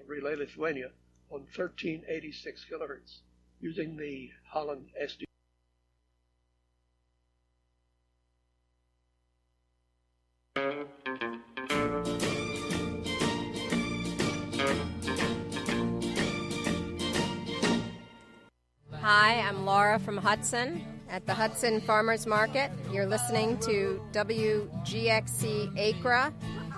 Relay Lithuania on 1386 kilohertz using the Holland SD. Hi, I'm Laura from Hudson at the Hudson Farmers Market. You're listening to WGXC Acra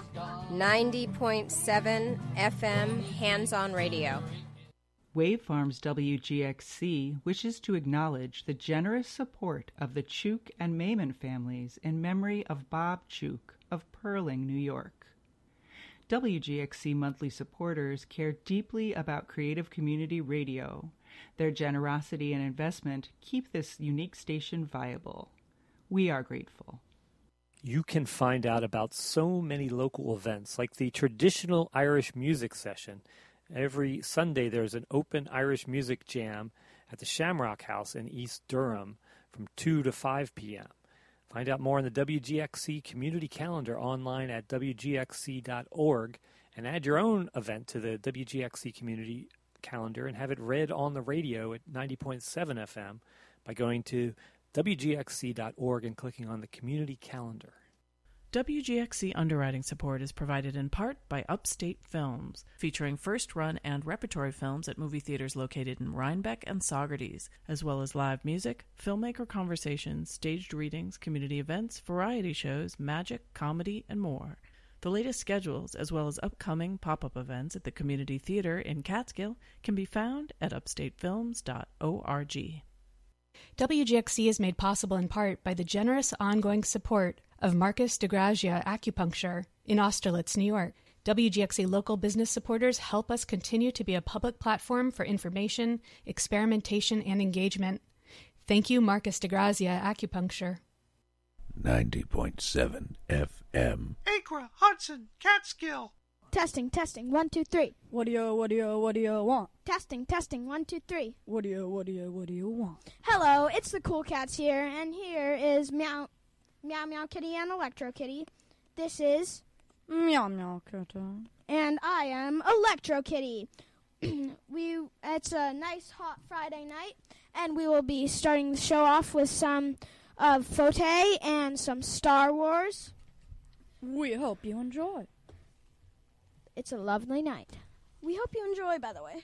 90.7 FM Hands-On Radio. Wave Farms WGXC wishes to acknowledge the generous support of the Chuk and Maiman families in memory of Bob Chuk of Perling, New York. WGXC monthly supporters care deeply about creative community radio. Their generosity and investment keep this unique station viable. We are grateful. You can find out about so many local events, like the traditional Irish music session. Every Sunday there's an open Irish music jam at the Shamrock House in East Durham from 2 to 5 p.m. Find out more on the WGXC community calendar online at wgxc.org and add your own event to the WGXC community calendar and have it read on the radio at 90.7 FM by going to wgxc.org and clicking on the community calendar. WGXC underwriting support is provided in part by Upstate Films, featuring first-run and repertory films at movie theaters located in Rhinebeck and Saugerties, as well as live music, filmmaker conversations, staged readings, community events, variety shows, magic, comedy, and more. The latest schedules, as well as upcoming pop-up events at the Community Theater in Catskill, can be found at upstatefilms.org. WGXC is made possible in part by the generous ongoing support of Marcus DeGrazia Acupuncture in Austerlitz, New York. WGXC local business supporters help us continue to be a public platform for information, experimentation, and engagement. Thank you, Marcus DeGrazia Acupuncture. 90.7 FM. Acra, Hudson, Catskill. Testing, 1, 2, 3. What do you want? Testing, 1, 2, 3. What do you want? Hello, it's the Cool Cats here, and here is Meow Meow Kitty and Electro Kitty. This is Meow Meow Kitty. And I am Electro Kitty. It's a nice hot Friday night, and we will be starting the show off with some of Fote and some Star Wars. We hope you enjoy. It's a lovely night. We hope you enjoy, by the way.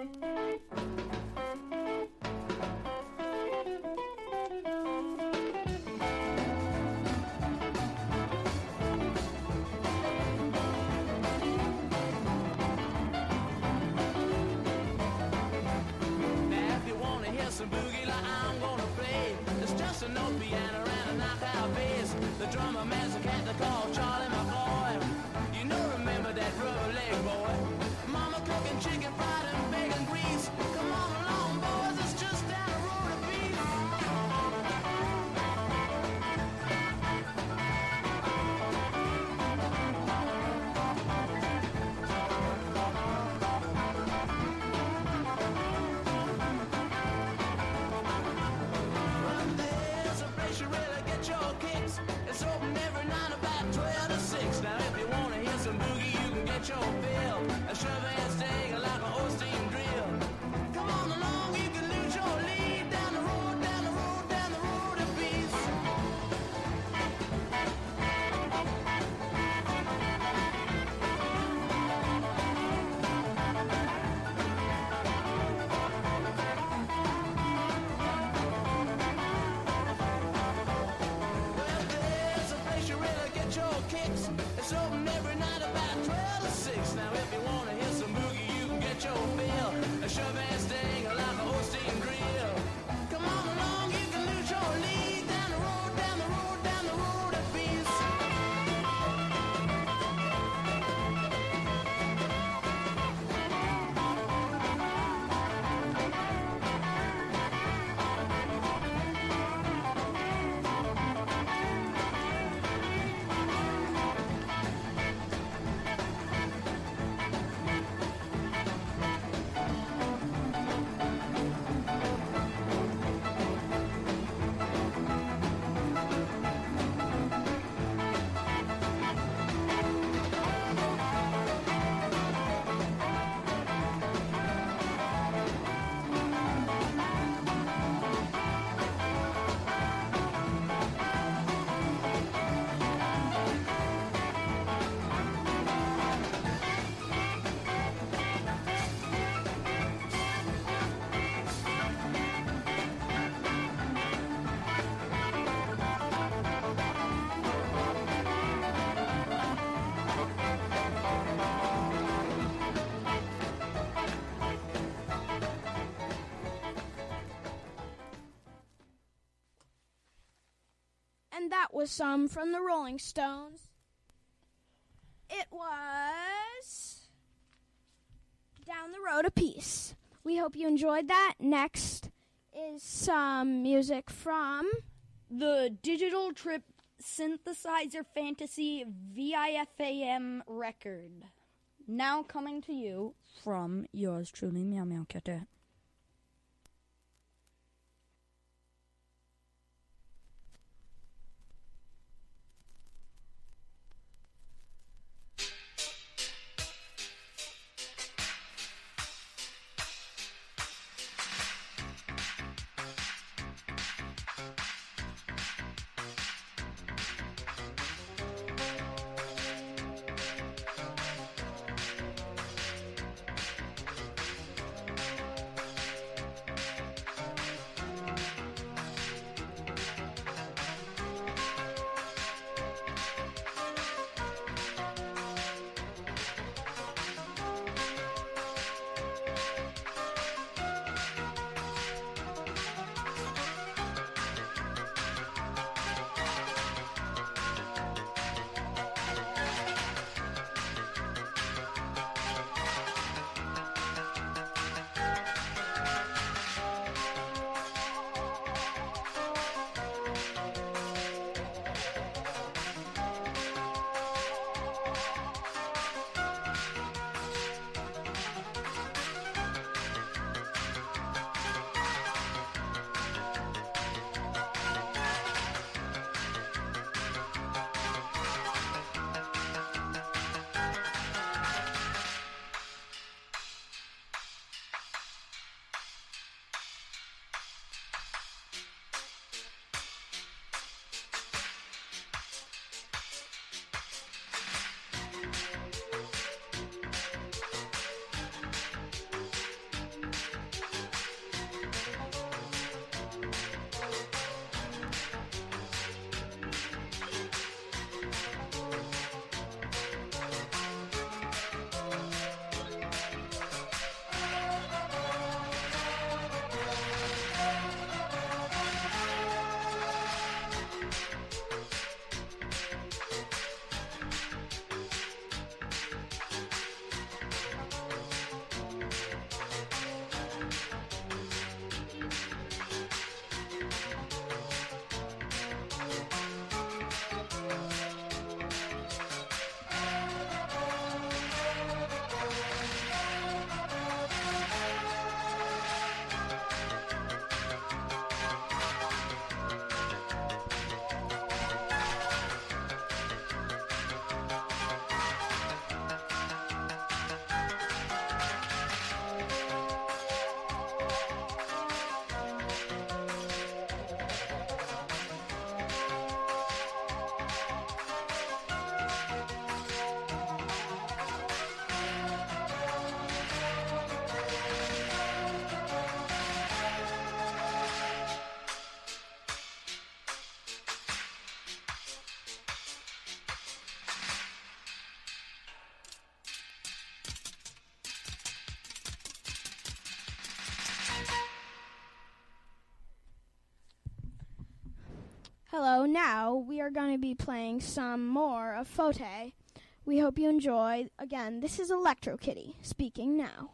Some boogie like I'm gonna play. It's just a note piano and a knockout bass. The drummer man's a cat they call Charlie McCoy. You know, remember that rubber leg boy? Mama cooking chicken fried and bacon grease. Come on along, boys, it's just down the road a piece. It's open every night about 12 to 6. Now if you want to hear some boogie, you can get your fill. A shove and steak like an old steam drill. Come on along, you can lose your lead. Down the road, down the road, down the road a piece. Kicks. It's open every night about 12 to 6. Now if you want to hear some boogie, you can get your fill. A shove and sting like a old steam drill. Come on along, you can lose your lead. Down the road, down the road, down the road a piece. And that was some from the Rolling Stones. It was Down the Road a Piece. We hope you enjoyed that. Next is some music from the Digital Trip Synthesizer Fantasy VIFAM record. Now coming to you from yours truly, Meow Meow Kitty. Hello, now we are going to be playing some more of Fote. We hope you enjoy. Again, this is Electro Kitty speaking now.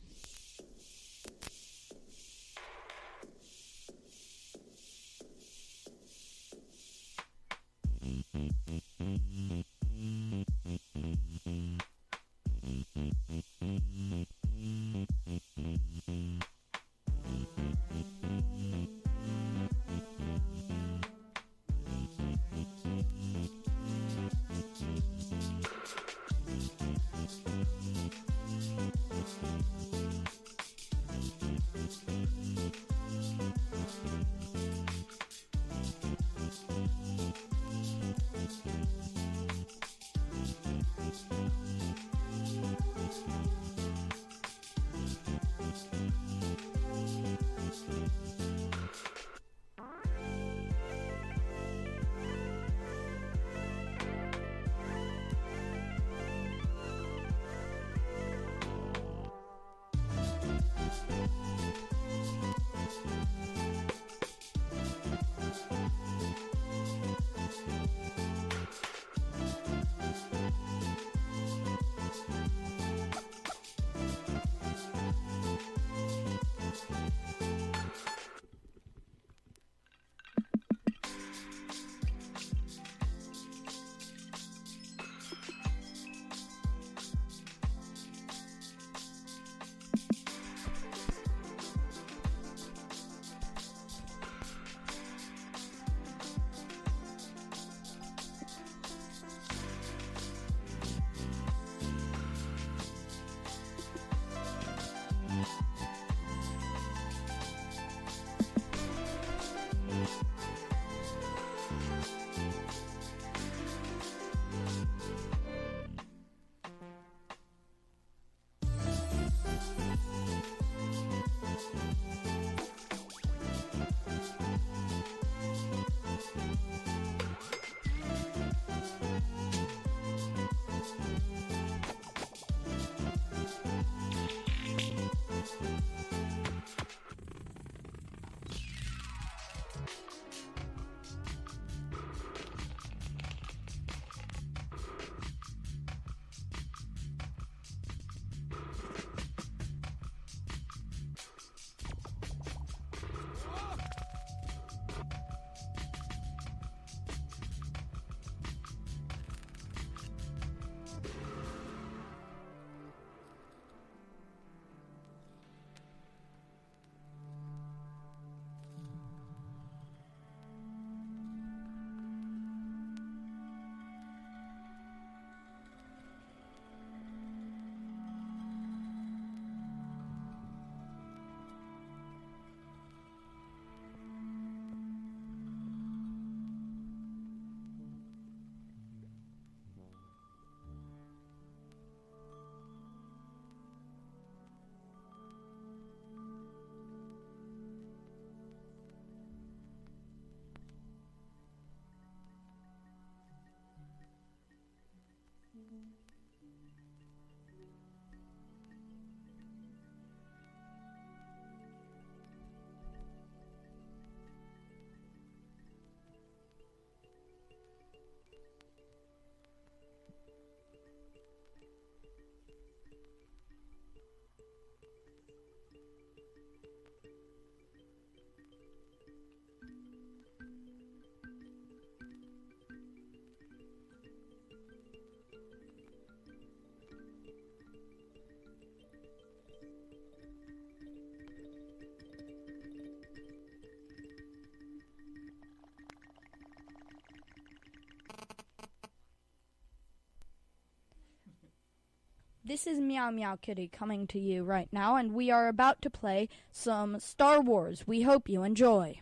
This is Meow Meow Kitty coming to you right now, and we are about to play some Star Wars. We hope you enjoy.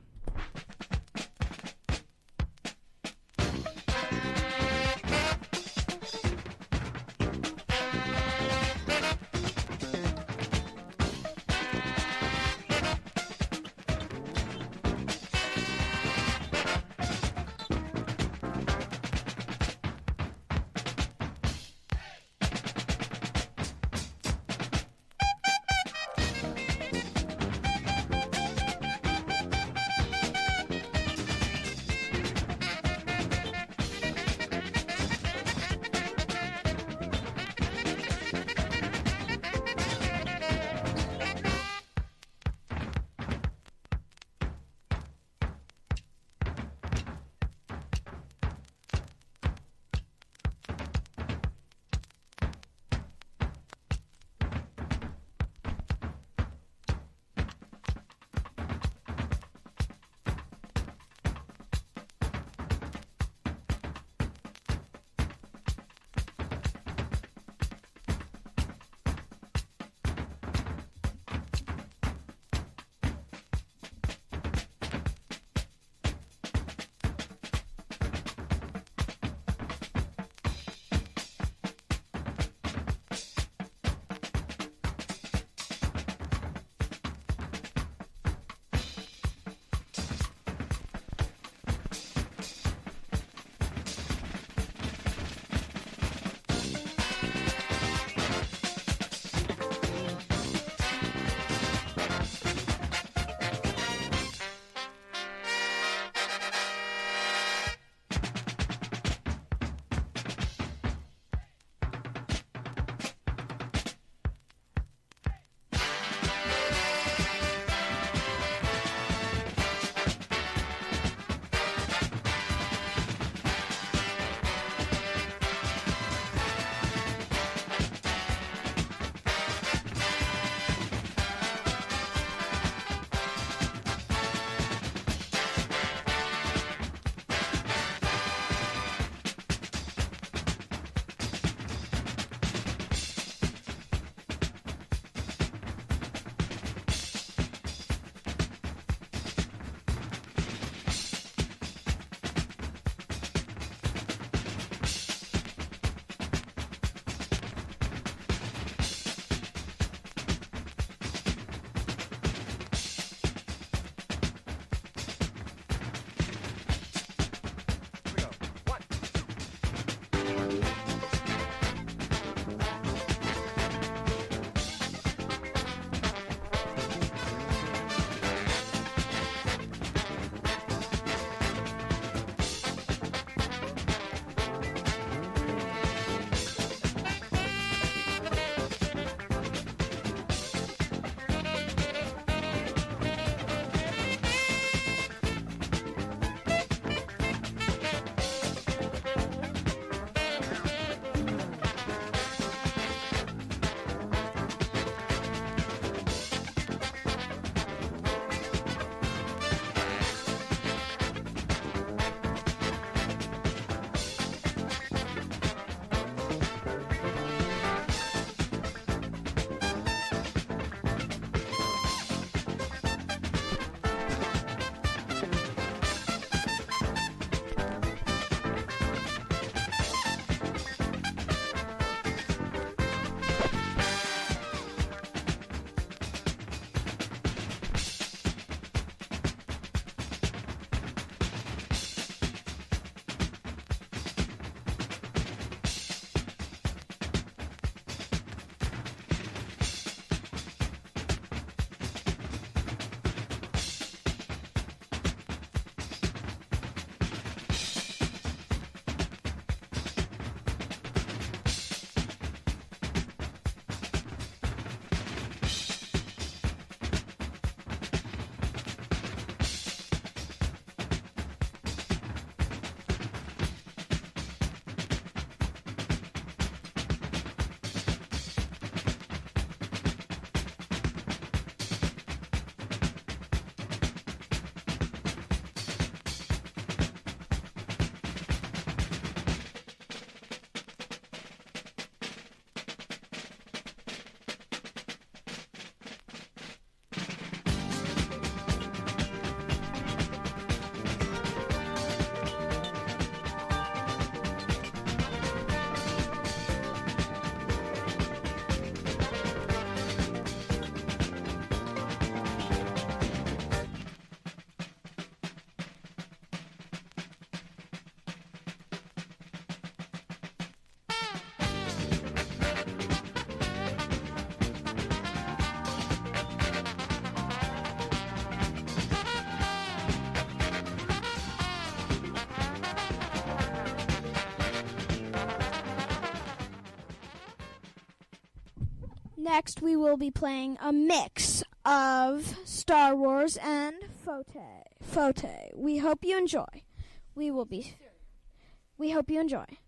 Next, we will be playing a mix of Star Wars and Fote. We hope you enjoy. We hope you enjoy.